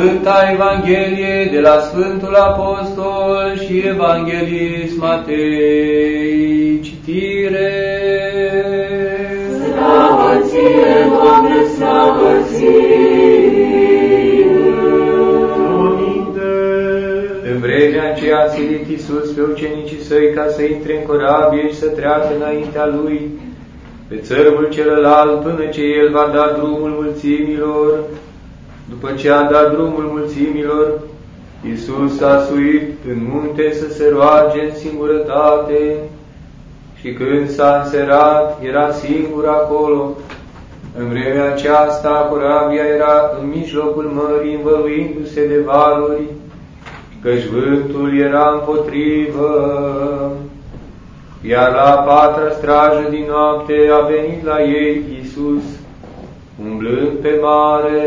Sfânta Evanghelie de la Sfântul Apostol și Evanghelist Matei. Citire. Slavă ție, Doamne, slavă ție! În vremea aceea a silit Iisus pe ucenicii săi ca să intre în corabie și să treacă înaintea lui pe țărmul celălalt, până ce el va da drumul mulțimilor. După ce a dat drumul mulțimilor, Iisus a suit în munte să se roage în singurătate și când s-a înserat, era singur acolo. În vremea aceasta, corabia era în mijlocul mării, învăluindu-se de valuri, căci vântul era împotrivă. Iar la a patra strajă din noapte a venit la ei Iisus, umblând pe mare.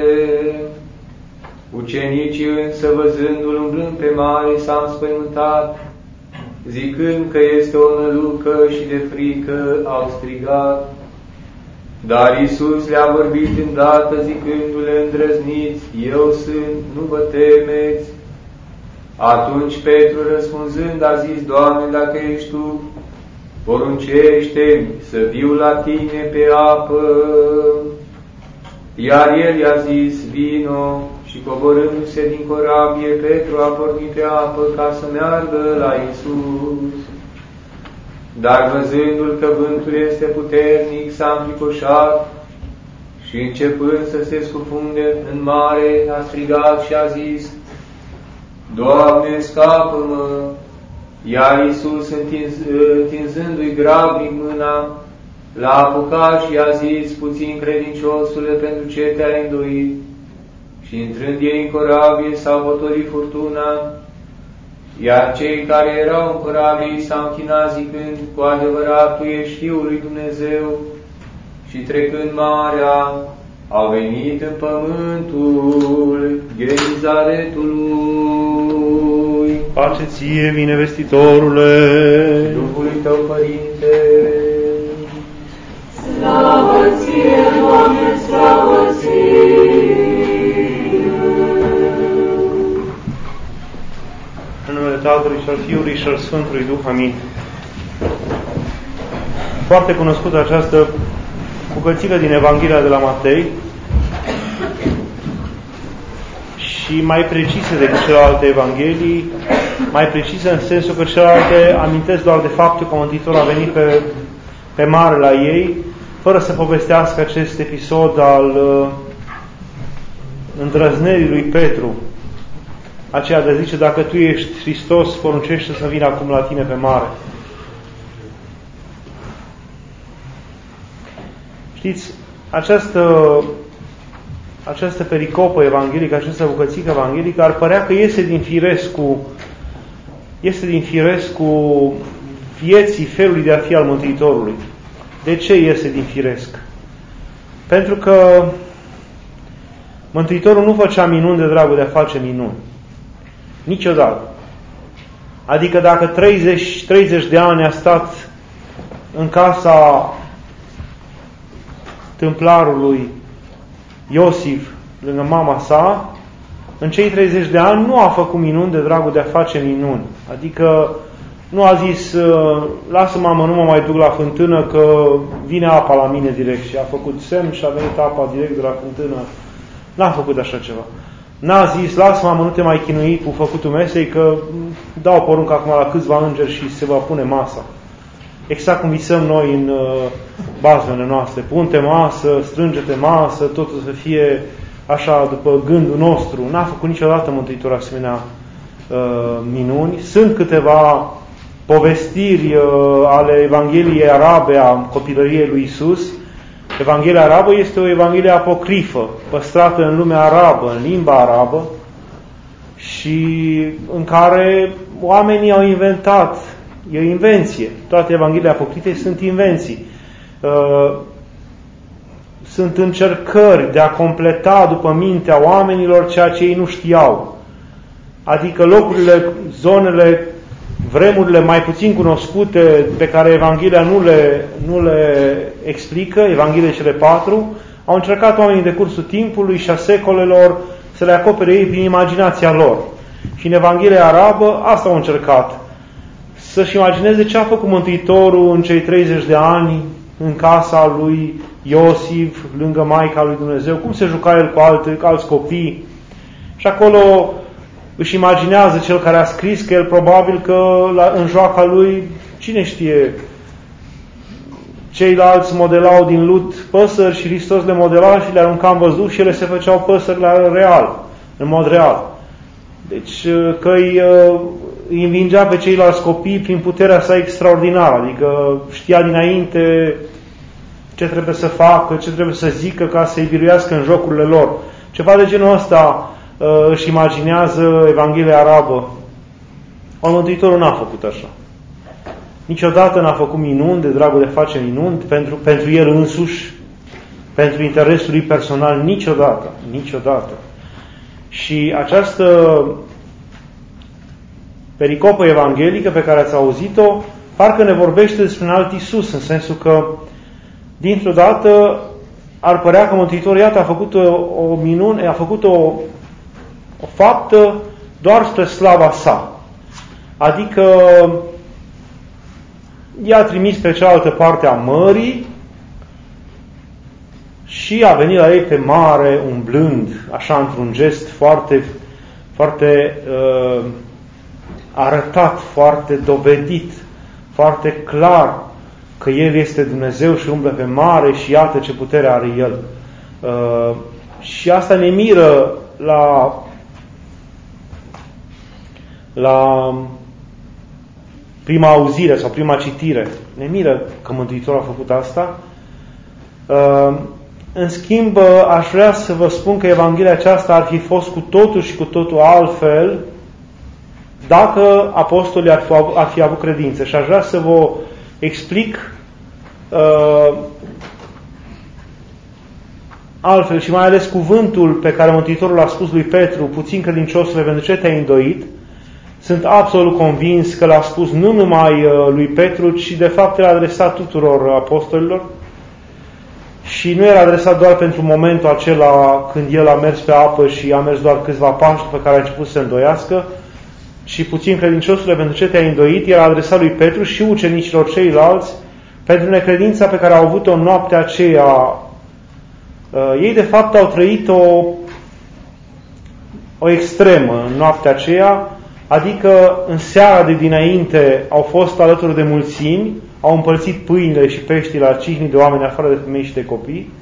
Ucenicii însă, văzându-l umblând pe mare, s-au înspăimântat, zicând că este o nălucă, și de frică au strigat. Dar Iisus le-a vorbit îndată, zicându-le: îndrăzniți, eu sunt, nu vă temeți. Atunci Petru, răspunzând, a zis: Doamne, dacă ești Tu, poruncește-mi să viu la Tine pe apă. Iar el i-a zis: vino. Și coborându-se din corabie, Petru a pornit pe apă ca să meargă la Iisus. Dar văzându-l că vântul este puternic, s-a înfricoșat și, începând să se scufunde în mare, a strigat și a zis: Doamne, scapă-mă! Iar Iisus, întinzându-i grabnic mâna, l-a apucat și i-a zis: puțin credinciosule, pentru ce te-ai îndoit? Și intrând ei în corabie, s-a potolit furtuna, iar cei care erau în corabie s-au închinat zicând: cu adevărat Tu ești Fiul lui Dumnezeu. Și trecând marea, au venit în pământul Genizaretului. Pace ție, binevestitorule! Duhului Tău, Părinte! Slavă ție, Doamne, slavă ție! În numele Tatălui și al Fiului și al Sfântului Duh, amin. Foarte cunoscută această bucățică din Evanghelia de la Matei și mai precise decât celelalte Evanghelii, mai precise în sensul că celelalte amintesc doar de faptul că Mântuitorul a venit pe mare la ei, fără să povestească acest episod al îndrăznerii lui Petru, aceea de zice: dacă Tu ești Hristos, poruncește să vină acum la tine pe mare. Știți, această pericopă evanghelică, această bucățică evanghelică ar părea că iese din firescul vieții, felului de a fi al Mântuitorului. De ce iese din firesc? Pentru că Mântuitorul nu făcea minuni de dragul de a face minuni. Niciodată. Adică dacă 30 de ani a stat în casa tâmplarului Iosif lângă mama sa, în cei 30 de ani nu a făcut minuni de dragul de a face minuni. Adică nu a zis: lasă mamă, nu mă mai duc la fântână că vine apa la mine direct. Și a făcut semn și a venit apa direct de la fântână. N-a făcut așa ceva. N-a zis: lasă mamă, nu te mai chinui cu făcutul mesei că dau poruncă acum la câțiva îngeri și se va pune masa. Exact cum visăm noi în bazmele noastre. Pun-te masă, strânge-te masă, totul să fie așa după gândul nostru. N-a făcut niciodată Mântuitorul asemenea minuni. Sunt câteva povestiri ale Evangheliei arabe a copilăriei lui Iisus. Evanghelia arabă este o evanghelie apocrifă, păstrată în lumea arabă, în limba arabă, și în care oamenii au inventat. E o invenție. Toate evangheliile apocrife sunt invenții. Sunt încercări de a completa după mintea oamenilor ceea ce ei nu știau. Adică locurile, zonele, vremurile mai puțin cunoscute pe care Evanghelia nu le explică, Evangheliile cele 4, au încercat oamenii de cursul timpului și a secolelor să le acopere ei prin imaginația lor. Și în Evanghelia arabă asta au încercat. Să-și imagineze ce a făcut Mântuitorul în cei 30 de ani în casa lui Iosif, lângă Maica lui Dumnezeu, cum se juca el cu alți copii. Și acolo își imaginează cel care a scris că el probabil că în joaca lui, cine știe, ceilalți modelau din lut păsări și Hristos le modela și le arunca în văzduh și ele se făceau păsări în mod real. Deci că îi învingea pe ceilalți copii prin puterea sa extraordinară, adică știa dinainte ce trebuie să facă, ce trebuie să zică ca să-i biruiască în jocurile lor. Ceva de genul ăsta își imaginează Evanghelia arabă. Mântuitorul n-a făcut așa. Niciodată n-a făcut minuni de dragul de face minuni pentru el însuși, pentru interesul lui personal, niciodată. Niciodată. Și această pericopă evanghelică pe care ați auzit-o, parcă ne vorbește despre un alt Iisus, în sensul că dintr-o dată ar părea că Mântuitorul, iată, a făcut o minune, a făcut o faptă doar spre slava sa. Adică i-a trimis pe cealaltă parte a mării și a venit la ei pe mare umblând, așa într-un gest foarte, foarte arătat, foarte dovedit, foarte clar că El este Dumnezeu și umblă pe mare și iată ce putere are El. Și asta ne miră la prima auzire sau prima citire. Ne miră că Mântuitorul a făcut asta. În schimb, aș vrea să vă spun că Evanghelia aceasta ar fi fost cu totul și cu totul altfel dacă apostolii ar fi avut credință. Și aș vrea să vă explic altfel și mai ales cuvântul pe care Mântuitorul l-a spus lui Petru: puțin credinciosule, pentru ce te-ai îndoit? Sunt absolut convins că l-a spus nu numai lui Petru, ci de fapt l-a adresat tuturor apostolilor. Și nu era adresat doar pentru momentul acela când el a mers pe apă și a mers doar câțiva pași după care a început să se îndoiască, ci puțin credinciosule, pentru ce te-ai îndoit, era adresat lui Petru și ucenicilor ceilalți pentru necredința pe care au avut-o în noaptea aceea. Ei de fapt au trăit o extremă în noaptea aceea, adică în seara de dinainte au fost alături de mulțimi, au împărțit pâinile și peștile la 5.000 de oameni afară de femei și de copii,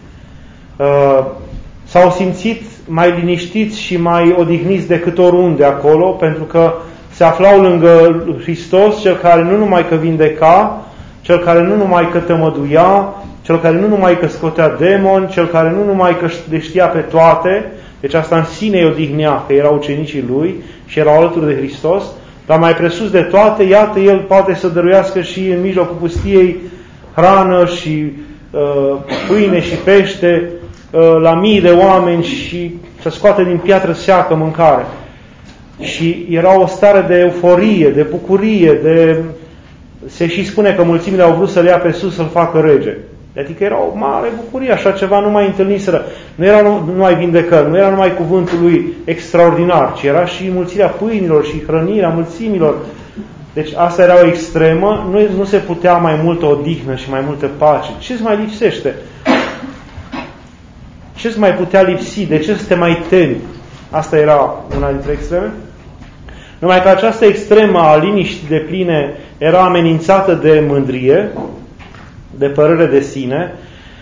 s-au simțit mai liniștiți și mai odihniți decât oriunde acolo, pentru că se aflau lângă Hristos, Cel care nu numai că vindeca, Cel care nu numai că tămăduia, Cel care nu numai că scotea demoni, Cel care nu numai că le știa pe toate, deci asta în sine îi odihnea, că erau ucenicii Lui și erau alături de Hristos, dar mai presus de toate, iată, El poate să dăruiască și în mijlocul pustiei hrană și pâine și pește la mii de oameni și să scoate din piatră seacă mâncare. Și era o stare de euforie, de bucurie, se și spune că mulțimile au vrut să-L ia pe sus să-L facă rege. Adică era o mare bucurie, așa ceva nu mai întâlniseră. Nu era numai vindecări, nu era numai cuvântul Lui extraordinar, ci era și mulțirea pâinilor și hrănirea mulțimilor. Deci asta era o extremă, nu se putea mai multă odihnă și mai multă pace. Ce-ți mai lipsește? Ce-ți mai putea lipsi? De ce să te mai temi? Asta era una dintre extreme. Numai că această extremă a liniștii depline era amenințată de mândrie, de părere de sine,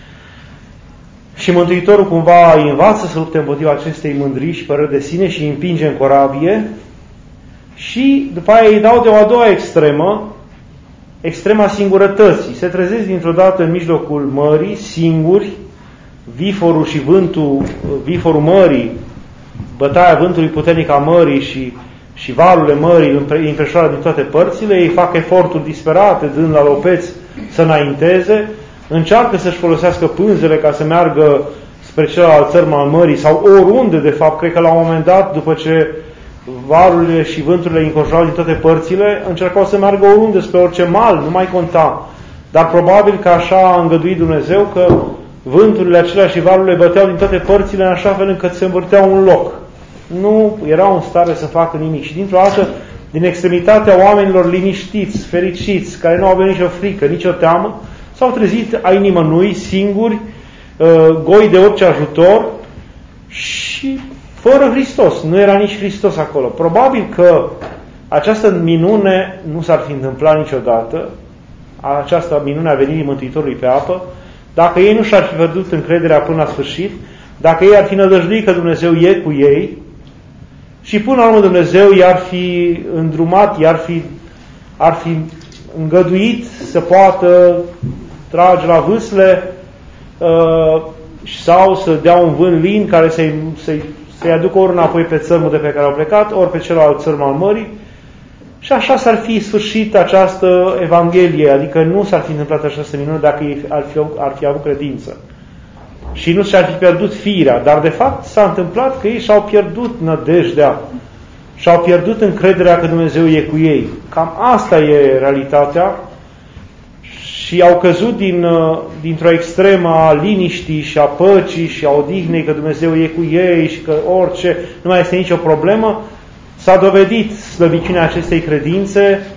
și Mântuitorul cumva îi învață să lupte împotriva acestei mândrii și păreri de sine și îi împinge în corabie. Și după aia îi dau de o a doua extremă, extrema singurătății. Se trezesc dintr-o dată în mijlocul mării, singuri, viforul și vântul, viforul mării, bătaia vântului puternic a mării și valurile mării îi înfreșoară din toate părțile, ei fac eforturi disperate, dând la lopeți să înainteze, încearcă să-și folosească pânzele ca să meargă spre celălalt țărm al mării sau oriunde, de fapt, cred că la un moment dat, după ce valurile și vânturile îi înconjurau din toate părțile, încercau să meargă oriunde, spre orice mal, nu mai conta. Dar probabil că așa a îngăduit Dumnezeu, că vânturile acelea și valurile băteau din toate părțile în așa fel încât se învârteau un loc. nu erau în stare să facă nimic. Și dintr-o dată, din extremitatea oamenilor liniștiți, fericiți, care nu au avut nicio frică, nicio teamă, s-au trezit ai nimănui, singuri, goi de orice ajutor și fără Hristos. Nu era nici Hristos acolo. Probabil că această minune nu s-ar fi întâmplat niciodată, această minune a venirii Mântuitorului pe apă, dacă ei nu și-ar fi pierdut încrederea până la sfârșit, dacă ei ar fi nădăjduit că Dumnezeu e cu ei și până la urmă Dumnezeu i-ar fi îndrumat, ar fi îngăduit să poată trage la vâsle sau să dea un vânt lin care să-i aducă ori înapoi pe țărmul de pe care au plecat, ori pe celălalt țărm al mării. Și așa s-ar fi sfârșit această Evanghelie, adică nu s-ar fi întâmplat această minune dacă ei ar fi avut credință. Și nu și-ar fi pierdut firea, dar de fapt s-a întâmplat că ei și-au pierdut nădejdea, și-au pierdut încrederea că Dumnezeu e cu ei. Cam asta e realitatea și au căzut dintr-o extremă a liniștii și a păcii și a odihnei că Dumnezeu e cu ei și că orice, nu mai este nicio problemă. S-a dovedit slăbiciunea acestei credințe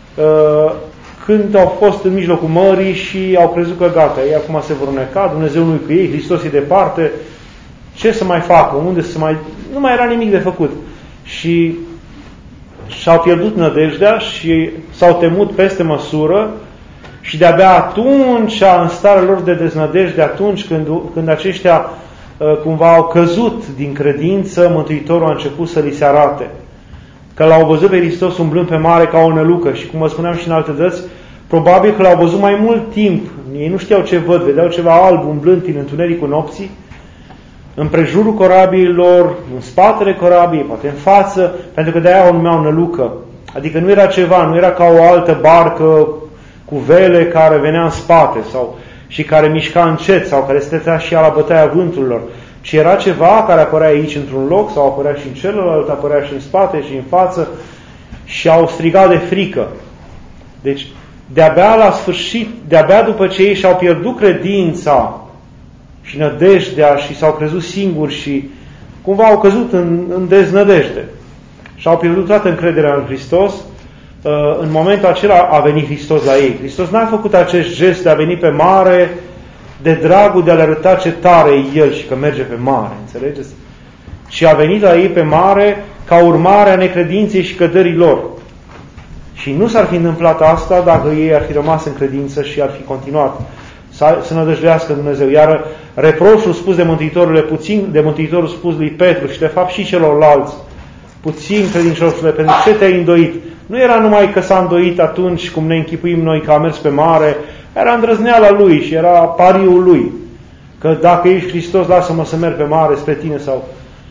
când au fost în mijlocul mării și au crezut că gata, ei acum se vor neca, Dumnezeu nu-i cu ei, Hristos e departe, ce să mai facă, unde să mai... Nu mai era nimic de făcut. Și și-au pierdut nădejdea și s-au temut peste măsură și de-abia atunci, în starea lor de deznădejde, atunci când aceștia cumva au căzut din credință, Mântuitorul a început să li se arate. Că l-au văzut pe Hristos umblând pe mare ca o nălucă și, cum vă spuneam și în alte dăți, probabil că l-au văzut mai mult timp. Ei nu știau ce văd, vedeau ceva alb umblând în întunericul nopții, în prejurul corabiilor, în spatele corabiei, poate în față, pentru că de-aia o numeau nălucă. Adică nu era ceva, nu era ca o altă barcă cu vele care venea în spate și care mișca încet sau care stătea și ea la bătaia vânturilor, ci era ceva care apărea aici într-un loc sau apărea și în celălalt, apărea și în spate și în față și au strigat de frică. Deci, de-abia la sfârșit, de-abia după ce ei și-au pierdut credința și nădejdea și s-au crezut singuri și cumva au căzut în deznădejde și au pierdut toată încrederea în Hristos, în momentul acela a venit Hristos la ei. Hristos n-a făcut acest gest de a veni pe mare de dragul de a le arăta ce tare e El și că merge pe mare, înțelegeți? Și a venit la ei pe mare ca urmare a necredinței și căderii lor. Și nu s-ar fi întâmplat asta dacă ei ar fi rămas în credință și ar fi continuat să nădăjduiască Dumnezeu. Iar reproșul spus de Mântuitorul spus lui Petru și de fapt și celorlalți, puțin credinciosule, pentru ce te-ai îndoit? Nu era numai că s-a îndoit atunci cum ne închipuim noi că a mers pe mare, era îndrăzneala lui și era pariul lui. Că dacă ești Hristos, lasă-mă să merg pe mare spre tine sau...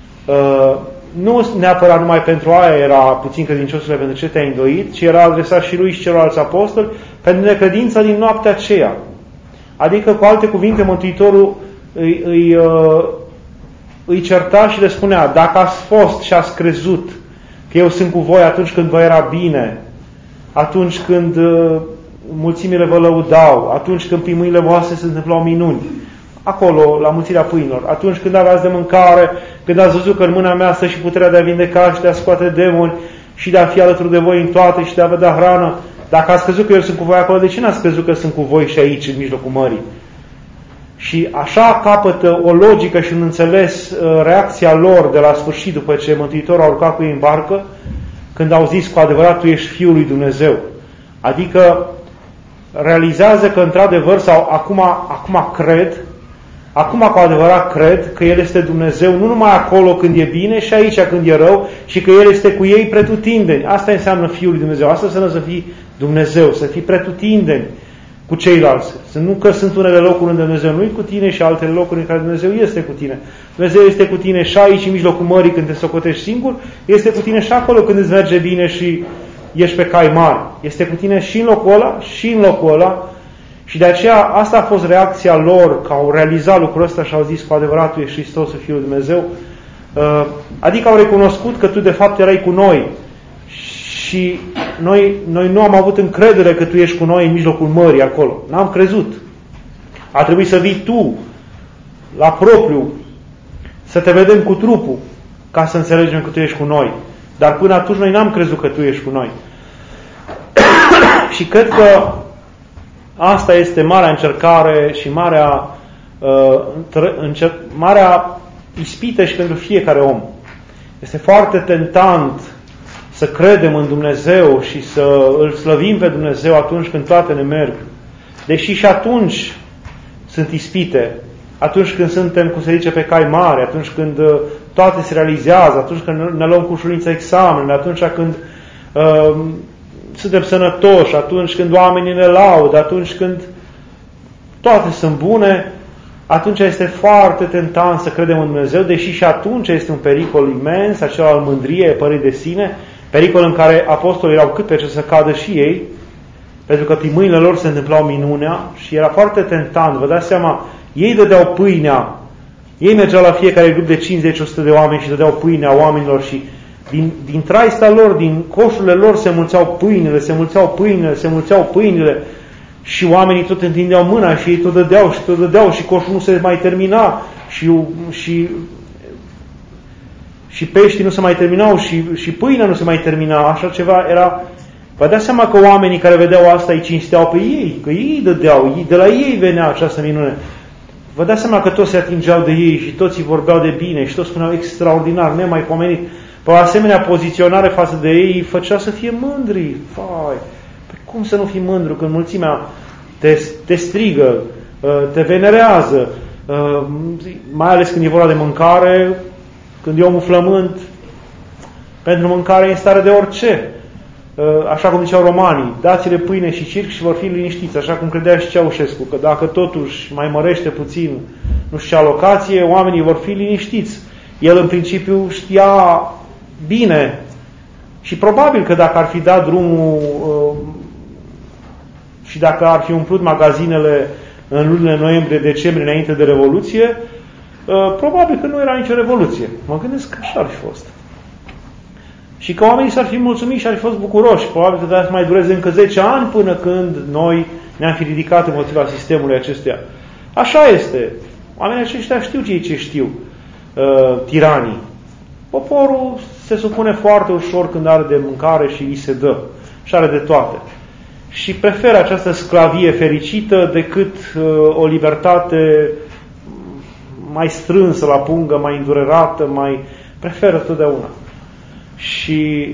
nu neapărat numai pentru aia era puțin credinciosule pentru ce te-ai îndoit, ci era adresat și lui și celorlalți apostoli pentru necredința din noaptea aceea. Adică, cu alte cuvinte, Mântuitorul îi certa și le spunea: dacă ați fost și ați crezut că eu sunt cu voi atunci când vă era bine, atunci când mulțimile vă lăudau, atunci când prin mâinile voastre se întâmplau minuni, acolo, la mulțirea pâinilor, atunci când aveați de mâncare, când ați văzut că în mâna mea stă și puterea de a vindeca și de a scoate demoni și de a fi alături de voi în toate și de a vă da hrană, dacă ați crezut că eu sunt cu voi acolo, de ce n-ați crezut că sunt cu voi și aici, în mijlocul mării? Și așa capătă o logică și un înțeles reacția lor de la sfârșit, după ce Mântuitorul a urcat cu ei în barcă, când au zis: cu adevărat tu ești Fiul lui Dumnezeu. Adică realizează că într-adevăr, sau acum cu adevărat cred că El este Dumnezeu, nu numai acolo când e bine și aici când e rău, și că El este cu ei pretutindeni. Asta înseamnă Fiul lui Dumnezeu. Asta înseamnă să fii Dumnezeu, să fii pretutindeni cu ceilalți. Nu că sunt unele locuri unde Dumnezeu nu e cu tine și altele locuri în care Dumnezeu este cu tine. Dumnezeu este cu tine și aici, în mijlocul mării, când te socotești singur, este cu tine și acolo când îți merge bine și ești pe cai mari. Este cu tine și în locul ăla și în locul ăla. Și de aceea asta a fost reacția lor, că au realizat lucrul ăsta și au zis: cu adevărat tu ești Hristosul, Fiul lui Dumnezeu. Adică au recunoscut că tu de fapt erai cu noi. Și noi nu am avut încredere că tu ești cu noi în mijlocul mării acolo. N-am crezut. A trebuit să vii tu la propriu, să te vedem cu trupul, ca să înțelegem că Tu ești cu noi. Dar până atunci noi n-am crezut că Tu ești cu noi. Și cred că asta este marea încercare și marea ispită și pentru fiecare om. Este foarte tentant să credem în Dumnezeu și să Îl slăvim pe Dumnezeu atunci când toate ne merg. Deși și atunci sunt ispite, atunci când suntem, cum se zice, pe cai mari, atunci când toate se realizează, atunci când ne luăm cu ușurință examenele, atunci când suntem sănătoși, atunci când oamenii ne laudă, atunci când toate sunt bune, atunci este foarte tentant să credem în Dumnezeu, deși și atunci este un pericol imens, acela al mândriei, părerii de sine, pericol în care apostolii erau cât pe ce să cadă și ei, pentru că prin mâinile lor se întâmplau minunea și era foarte tentant. Vă dați seama, ei dădeau pâinea, ei mergeau la fiecare grup de 50-100 de oameni și dădeau pâinea oamenilor și din traista lor, din coșurile lor se mulțeau pâinile și oamenii tot întindeau mâna și ei tot dădeau și coșul nu se mai termina și peștii nu se mai terminau și pâinea nu se mai termina. Așa ceva era. Vă dați seama că oamenii care vedeau asta îi cinsteau pe ei, că ei dădeau, de la ei venea această minune. Vă dați seama că toți se atingeau de ei și toți îi vorbeau de bine și toți spuneau extraordinar, nemaipomenit. Pe o asemenea poziționare față de ei îi făcea să fie mândri. Fai, cum să nu fii mândru când mulțimea te strigă, te venerează, mai ales când e vorba de mâncare, când e omul flământ, pentru mâncare e în stare de orice. Așa cum ziceau romanii, dați-le pâine și circ și vor fi liniștiți, așa cum credea și Ceaușescu, că dacă totuși mai mărește puțin, nu știu ce alocație, oamenii vor fi liniștiți. El în principiu știa bine și probabil că dacă ar fi dat drumul și dacă ar fi umplut magazinele în lunile noiembrie-decembrie înainte de Revoluție, probabil că nu era nicio revoluție. Mă gândesc că așa ar fi fost. Și că oamenii s-ar fi mulțumit și ar fi fost bucuroși. Probabil că trebuie să mai dureze încă 10 ani până când noi ne-am fi ridicat împotriva sistemului acestuia. Așa este. Oamenii aceștia știu ce știu. Tiranii. Poporul se supune foarte ușor când are de mâncare și îi se dă. Și are de toate. Și preferă această sclavie fericită decât o libertate mai strânsă la pungă, mai îndurerată, mai preferă totdeauna. Și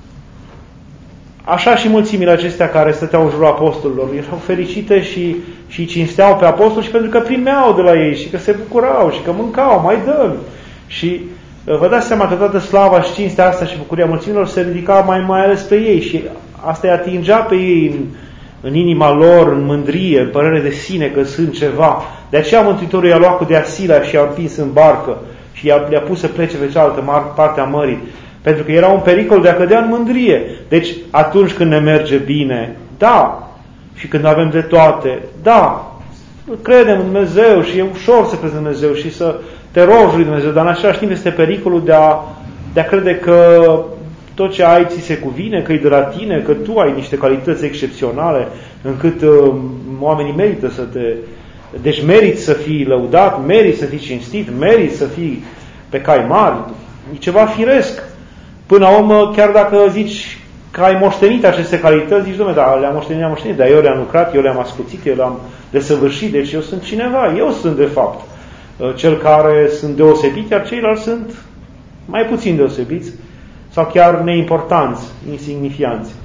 așa și mulțimile acestea care stăteau în jurul apostolilor erau fericite și cinsteau pe apostoli și pentru că primeau de la ei și că se bucurau și că mâncau, mai dăm. Și vă dați seama că toată slava și cinstea asta și bucuria mulțimilor se ridica mai ales pe ei și asta îi atingea pe ei în inima lor, în mândrie, în părere de sine că sunt ceva. De aceea Mântuitorul i-a luat cu deasila și i-a împins în barcă și le-a pus să plece pe cealaltă parte a mării. Pentru că era un pericol de a cădea în mândrie. Deci, atunci când ne merge bine, da. Și când avem de toate, da. Credem în Dumnezeu și e ușor să crezi în Dumnezeu și să te rogi lui Dumnezeu, dar în același timp este pericolul de a crede că tot ce ai ți se cuvine, că e de la tine, că tu ai niște calități excepționale, încât oamenii merită să te... Deci meriți să fii lăudat, meriți să fii cinstit, meriți să fii pe cai mari. E ceva firesc. Până la urmă, chiar dacă zici că ai moștenit aceste calități, zici, dom'le, da, le-am moștenit, dar eu le-am lucrat, eu le-am ascuțit, eu le-am desăvârșit, deci eu sunt cineva, eu sunt de fapt cel care sunt deosebit, iar ceilalți sunt mai puțin deosebiți sau chiar neimportanți, insignifianți.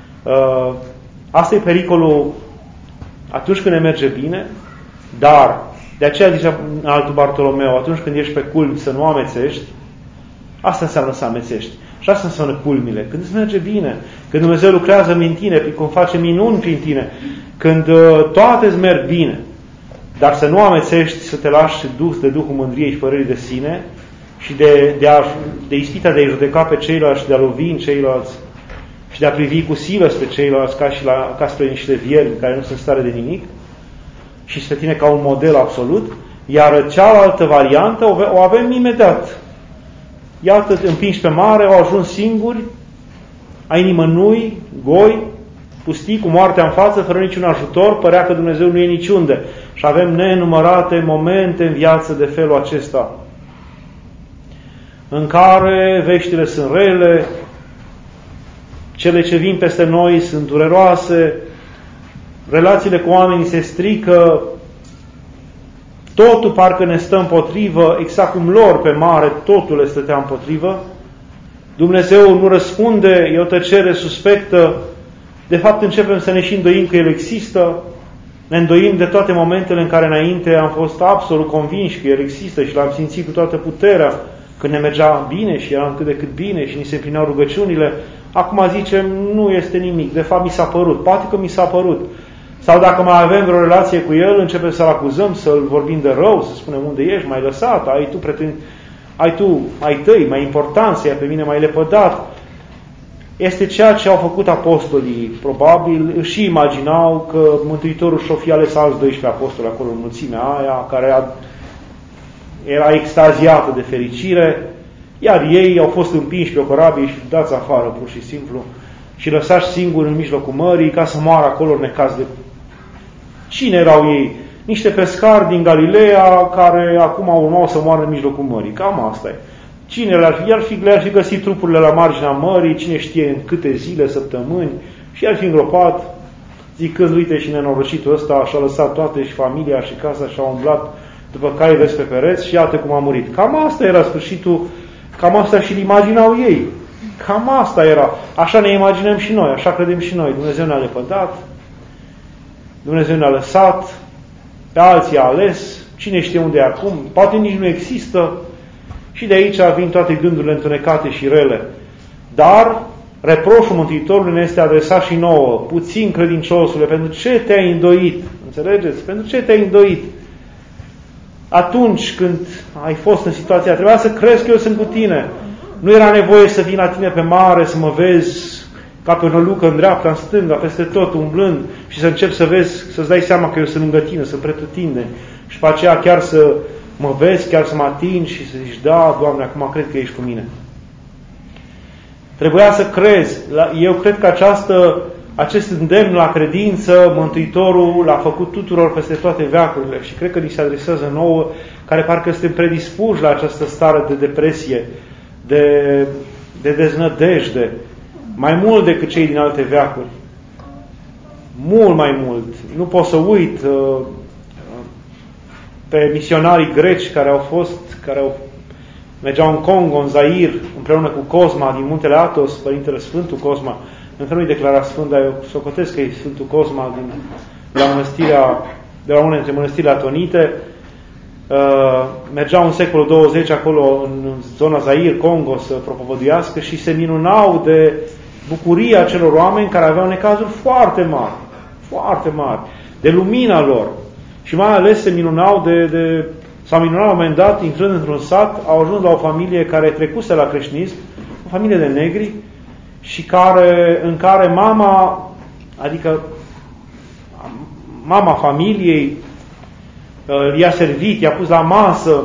Asta e pericolul atunci când ne merge bine, dar de aceea zicea altul Bartolomeu, atunci când ești pe culmi să nu amețești, asta înseamnă să amețești. Și asta înseamnă culmile. Când îți merge bine, când Dumnezeu lucrează în tine, când face minuni prin tine, când toate îți merg bine, dar să nu amețești, să te lași dus de duhul mândriei și părerii de sine și de ispita de a-i judeca pe ceilalți și de a lovi în ceilalți și de a privi cu silă spre ceilalți ca spre niște viermi care nu sunt stare de nimic și spre tine ca un model absolut, iar cealaltă variantă o avem imediat. Iată, împinși pe mare, au ajuns singuri, ai nimănui, goi, pustii, cu moartea în față, fără niciun ajutor, părea că Dumnezeu nu e niciunde. Și avem nenumărate momente în viață de felul acesta. în care veștile sunt rele, cele ce vin peste noi sunt dureroase, relațiile cu oamenii se strică, totul parcă ne stă împotrivă, exact cum lor pe mare totul le stătea împotrivă. Dumnezeu nu răspunde, e o tăcere suspectă. De fapt începem să ne și îndoim că El există, ne îndoim de toate momentele în care înainte am fost absolut convinși că El există și L-am simțit cu toată puterea, când ne mergea bine și eram cât de cât bine și ni se împlineau rugăciunile. Acum zicem, nu este nimic, de fapt mi s-a părut, poate că mi s-a părut. Sau dacă mai avem vreo relație cu El, începem să-L acuzăm, să-L vorbim de rău, să spunem unde ești, m-ai lăsat, ai tăi, mai importanță, pe mine m-ai lepădat. Este ceea ce au făcut apostolii, probabil, și imaginau că Mântuitorul și-o fi ales alți 12 apostoli acolo în mulțimea aia, care era extaziată de fericire, iar ei au fost împinși pe o corabie și dați afară, pur și simplu, și lăsați singuri în mijlocul mării ca să moară acolo necaz de... Cine erau ei? Niște pescari din Galileea care acum urmau să moară în mijlocul mării. Cam asta e. Cine le-ar fi găsit trupurile la marginea mării, cine știe în câte zile, săptămâni, și i-ar fi îngropat, zicând, uite și nenorocitul ăsta și-a lăsat toate și familia și casa și-a umblat după cai vezi pe pereți și iată cum a murit. Cam asta era sfârșitul, cam asta și-l imaginau ei. Cam asta era. Așa ne imaginăm și noi, așa credem și noi. Dumnezeu ne-a lepădat, Dumnezeu ne-a lăsat, pe alții a ales, cine știe unde e acum, poate nici nu există, și de aici vin toate gândurile întunecate și rele. Dar reproșul Mântuitorului ne este adresat și nouă, puțin credinciosule, pentru ce te-ai îndoit? Înțelegeți? Pentru ce te-ai îndoit? Atunci când ai fost în situația, trebuia să crezi că eu sunt cu tine. Nu era nevoie să vin la tine pe mare, să mă vezi ca pe o nălucă în dreapta, în stânga, peste tot, umblând, și să începi să vezi, să-ți dai seama că eu sunt lângă tine, sunt pretutindeni. Și pe aceea chiar să mă vezi, chiar să mă atingi și să zici, da, Doamne, acum cred că ești cu mine. Trebuia să crezi. Eu cred că acest îndemn la credință, Mântuitorul l-a făcut tuturor peste toate veacurile și cred că ni se adresează nouă, care parcă suntem predispuși la această stare de depresie, de deznădejde, mai mult decât cei din alte veacuri. Mult mai mult. Nu pot să uit pe misionarii greci care mergeau în Congo, în Zair, împreună cu Cosma din muntele Athos, Părintele Sfântul Cosma. Încă nu-i declarat Sfânt, dar eu socotesc că e Sfântul Cosma de la una dintre mănăstirile atonite. Mergeau în secolul 20 acolo, în zona Zair, Congo, să propovăduiască și se minunau de bucuria celor oameni care aveau necazuri foarte mari, de lumina lor. Și mai ales se minunau s-au minunat la un moment dat, intrând într-un sat, au ajuns la o familie care trecuse la creștinism, o familie de negri, și în care mama, adică mama familiei, i-a servit, i-a pus la masă,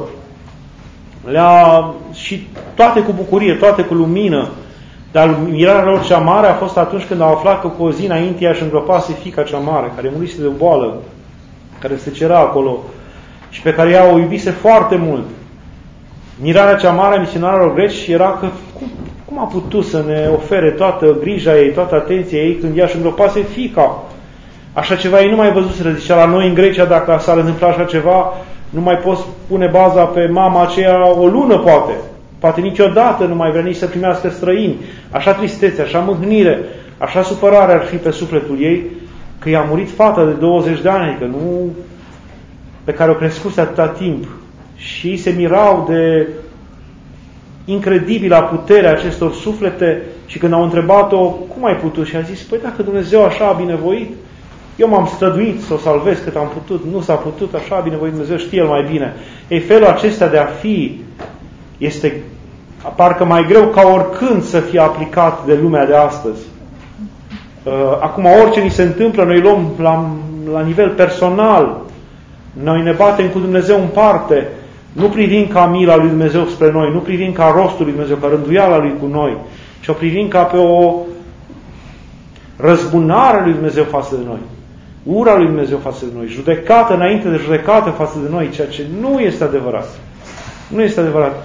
și toate cu bucurie, toate cu lumină. Dar mirarea lor cea mare a fost atunci când au aflat că cu o zi înainte ea își îngropase fiica cea mare, care murise de o boală, care se cerea acolo și pe care ea o iubise foarte mult. Mirarea cea mare a misionarilor greci era că cum a putut să ne ofere toată grija ei, toată atenția ei când ea își îngropase fiica? Așa ceva ei nu mai văzuseră. Zicea, la noi în Grecia, dacă s-ar întâmpla așa ceva, nu mai poți pune baza pe mama aceea o lună, poate. Poate niciodată nu mai vrea nici să primească străini. Așa tristețe, așa mâhnire, așa supărare ar fi pe sufletul ei, că i-a murit fata de 20 de ani, adică nu pe care o crescuse atâta timp. Și ei se mirau de incredibilă puterea acestor suflete și când au întrebat-o, cum ai putut? Și a zis, păi dacă Dumnezeu așa a binevoit, eu m-am străduit să o salvez cât am putut, nu s-a putut, așa a binevoit Dumnezeu, știe El mai bine. Ei, felul acesta de a fi este parcă mai greu ca oricând să fie aplicat de lumea de astăzi. Acum, orice ni se întâmplă, noi luăm la nivel personal, noi ne batem cu Dumnezeu în parte, nu privim ca mila lui Dumnezeu spre noi, nu privim ca rostul lui Dumnezeu, ca rânduiala lui cu noi, ci o privim ca pe o răzbunare lui Dumnezeu față de noi, ura lui Dumnezeu față de noi, judecată înainte de judecată față de noi, ceea ce nu este adevărat. Nu este adevărat.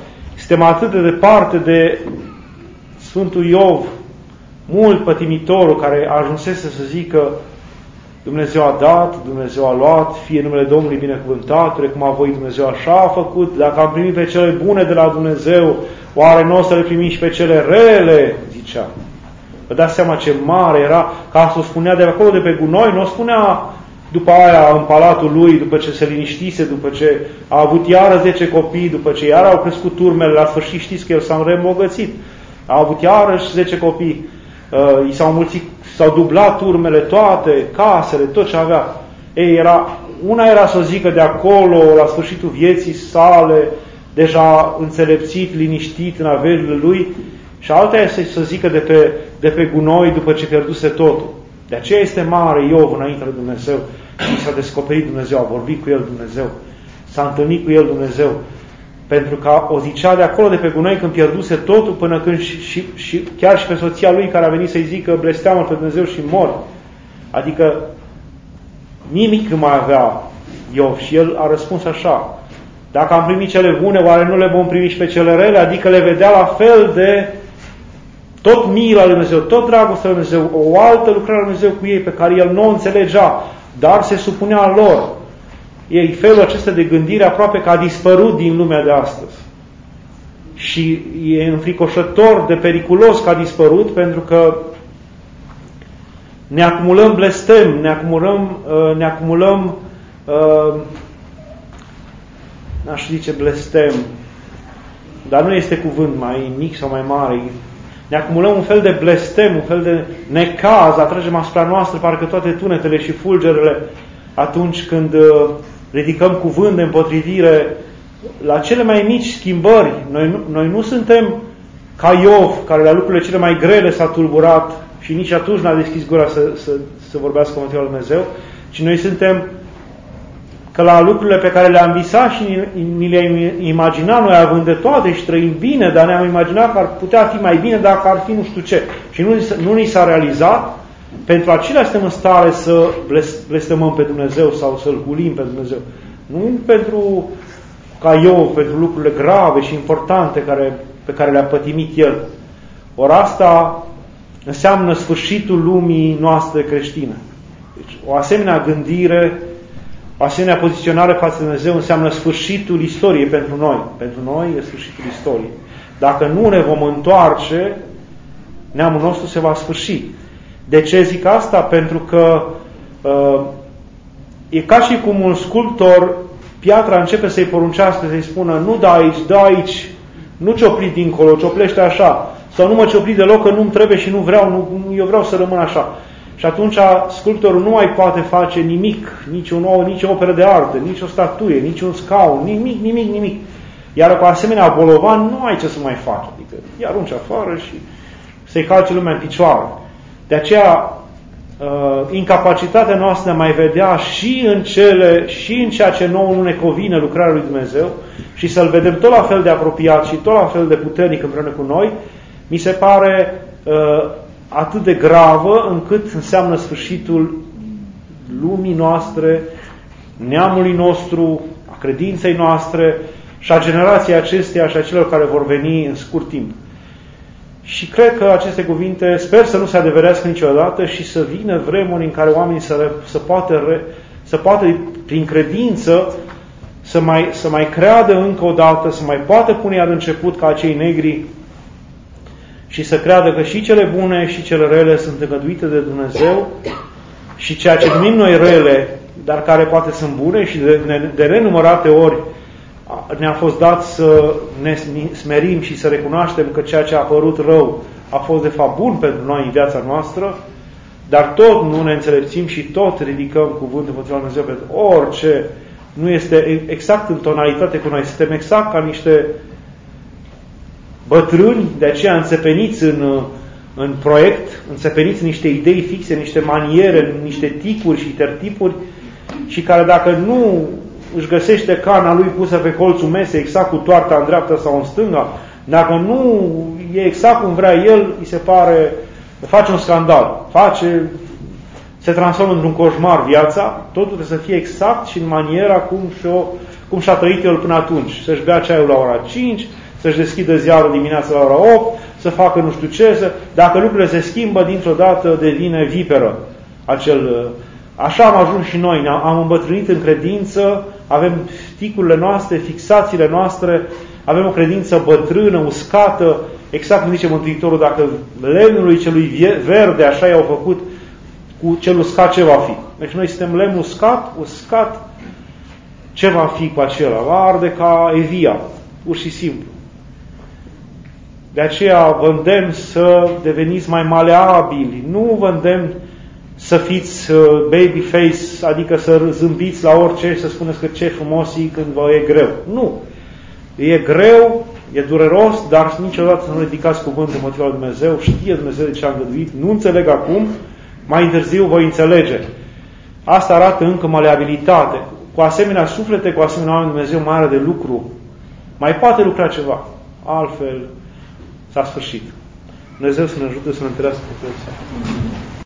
suntem atât de departe de Sfântul Iov, mult pătimitorul, care ajunsese să zică Dumnezeu a dat, Dumnezeu a luat, fie numele Domnului binecuvântat, cum a voit Dumnezeu așa a făcut, dacă am primit pe cele bune de la Dumnezeu, oare nu o să le primim și pe cele rele? Zicea. Vă dați seama ce mare era, ca să o spunea de acolo, de pe gunoi, nu o spunea după aia în palatul lui, după ce se liniștise, după ce a avut iară 10 copii, după ce iară au crescut turmele, la sfârșit știți că el s-a reîmbogățit. A avut iarăși 10 copii, i s-au mulțit, s-au dublat turmele, toate, casele, tot ce avea. Ei, una era să o zică de acolo, la sfârșitul vieții sale, deja înțelepțit, liniștit în averile lui, și alta este să zică de pe gunoi după ce pierduse totul. De aceea este mare Iov înainte de Dumnezeu și s-a descoperit Dumnezeu, a vorbit cu el Dumnezeu, s-a întâlnit cu el Dumnezeu. Pentru că o zicea de acolo, de pe gunoi, când pierduse totul, până când și chiar și pe soția lui care a venit să-i zică blesteamă pe Dumnezeu și mor. Adică nimic nu mai avea Iov și el a răspuns așa: dacă am primit cele bune, oare nu le vom primi și pe cele rele? Adică le vedea la fel de tot mila lui Dumnezeu, tot dragostea lui Dumnezeu, o altă lucrare lui Dumnezeu cu ei pe care el nu o înțelegea, dar se supunea lor. Ei, felul acesta de gândire aproape că a dispărut din lumea de astăzi. Și e înfricoșător de periculos că a dispărut, pentru că ne acumulăm blestem, ne acumulăm n-aș zice blestem, dar nu este cuvânt mai mic sau mai mare. Ne acumulăm un fel de blestem, un fel de necaz, atragem asupra noastră parcă toate tunetele și fulgerele atunci când ridicăm cuvânt de împotrivire la cele mai mici schimbări. Noi nu suntem ca Iov, care la lucrurile cele mai grele s-a tulburat și nici atunci n-a deschis gura să vorbească cu Mântuitorul Dumnezeu, ci noi suntem că la lucrurile pe care le-am visat și ni le-am imaginat, noi având de toate și trăim bine, dar ne-am imaginat că ar putea fi mai bine dacă ar fi nu știu ce. Și nu ni s-a realizat, pentru acelea suntem în stare să blestemăm pe Dumnezeu sau să-L hulim pe Dumnezeu. Nu pentru ca eu, pentru lucrurile grave și importante pe care le-a pătimit El. Ori asta înseamnă sfârșitul lumii noastre creștine. Deci, o asemenea gândire, o asemenea poziționare față de Dumnezeu înseamnă sfârșitul istoriei pentru noi. Pentru noi e sfârșitul istoriei. Dacă nu ne vom întoarce, neamul nostru se va sfârși. De ce zic asta? Pentru că e ca și cum un sculptor, piatra începe să-i poruncească, să-i spună nu da aici, nu ciopli dincolo, cioplește așa, sau nu mă ciopli deloc, că nu-mi trebuie și nu vreau, eu vreau să rămân așa. Și atunci sculptorul nu mai poate face nimic, nici o operă de artă, nici o statuie, nici un scaun, nimic. Iar cu asemenea bolovan nu ai ce să mai faci. Adică îi arunci afară și să-i calce lumea în picioare. De aceea, incapacitatea noastră de a mai vedea și în ceea ce nouă nu ne convine lucrarea lui Dumnezeu și să-L vedem tot la fel de apropiat și tot la fel de puternic împreună cu noi, mi se pare atât de gravă încât înseamnă sfârșitul lumii noastre, neamului nostru, a credinței noastre și a generației acesteia și a celor care vor veni în scurt timp. Și cred că aceste cuvinte sper să nu se adeverească niciodată și să vină vremuri în care oamenii să poată prin credință să mai creadă încă o dată, să mai poată pune iar început ca acei negri și să creadă că și cele bune și cele rele sunt îngăduite de Dumnezeu și ceea ce numim noi rele, dar care poate sunt bune și de nenumărate ori ne-a fost dat să ne smerim și să recunoaștem că ceea ce a părut rău a fost de fapt bun pentru noi în viața noastră, dar tot nu ne înțelepțim și tot ridicăm cuvântul împotriva lui Dumnezeu pentru orice nu este exact în tonalitate cu noi. Suntem exact ca niște bătrâni, de aceea înțepeniți în proiect, înțepeniți în niște idei fixe, niște maniere, niște ticuri și tertipuri și care dacă nu își găsește cana lui pusă pe colțul mesei exact cu toarta în dreapta sau în stânga, dacă nu e exact cum vrea el, îi se pare, face un scandal, se transformă într-un coșmar viața, totul trebuie să fie exact și în maniera cum și-a trăit el până atunci. Să-și bea ceaiul la ora 5, să-și deschidă ziarul dimineața la ora 8, să facă nu știu ce, dacă lucrurile se schimbă, dintr-o dată devine viperă. Așa am ajuns și noi, am îmbătrânit în credință, avem ticurile noastre, fixațiile noastre, avem o credință bătrână, uscată, exact cum zice Mântuitorul, dacă lemnului celui verde așa i-au făcut, cu cel uscat ce va fi? Deci noi suntem lemn uscat, ce va fi cu acela? Va arde ca evia, pur și simplu. De aceea vă îndemn să deveniți mai maleabili, nu vă îndemn să fiți baby face, adică să zâmbiți la orice și să spuneți că ce frumos e când vă e greu. Nu! E greu, e dureros, dar niciodată să nu ridicați cuvântul împotriva lui Dumnezeu. Știe Dumnezeu de ce a îngăduit, nu înțeleg acum, mai târziu voi înțelege. Asta arată încă maleabilitate. Cu asemenea suflete, cu asemenea oameni, Dumnezeu mai are de lucru. Mai poate lucra ceva. Altfel s-a sfârșit. Dumnezeu să ne ajute să ne întărească pe toți.